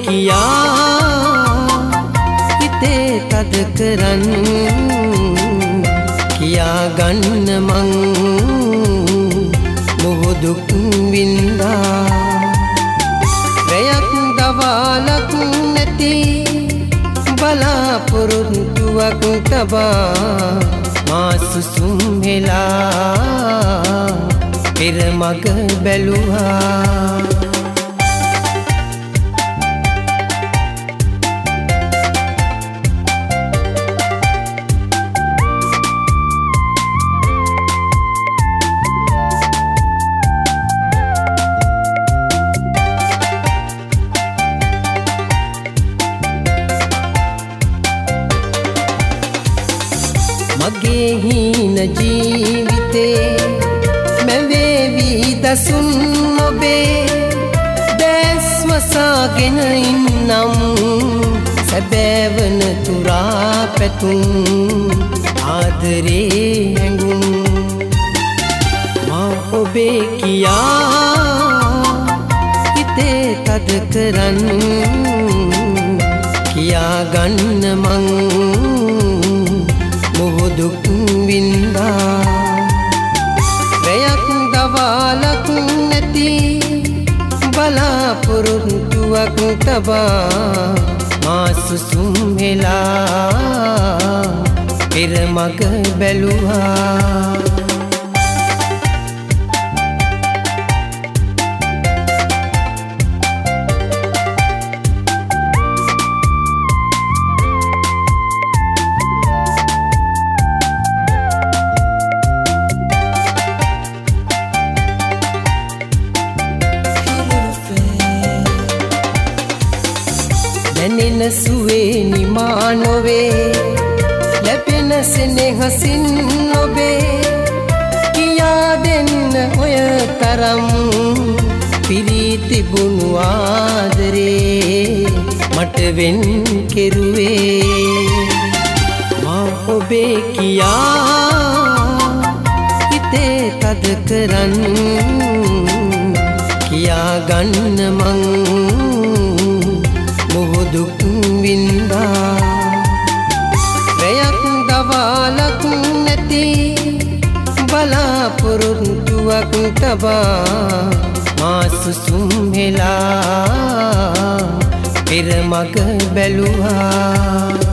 කියා හිතේ තද කරන් කියා ගන්න මං මොහොදුක් වින්දා රැයක් දවාලක් නැති බලාපොරොත්තුවක් තබා මා සුසුම් වෙලා පෙර මග බැලුවා මගේ හීන ජීවිතේ මැවේවි දසුන් ඔබේ දැස් වසාගෙන ඉන්නම් සැබෑවන තුරා පැතුම් ආදරේ හැඟුම් මා ඔබේ කියා හිතේ තද කරන් කියා ගන්න මං මොහොදුක් වින්දා රැයක් දවාලක් නැති බලාපොරොත්තුවක් තබා මා සුසුම් වෙලා පෙර මග බැලුවා දැනෙන සුවේ නිමා නොවේ ලැබෙන සෙනෙහසින් ඔබේ කියා දෙන්න ඔය තරම් පිරී තිබුණු ආදරේ මට වෙන් කෙරුවේ මා ඔබේ කියා හිතේ තද කරන් කියා ගන්න මං මොහොදුක් වින්දා රැයක් දවාලක් නැති බලාපොරොත්තුවක් තබා මා සුසුම් වෙලා පෙර මග බැලුවා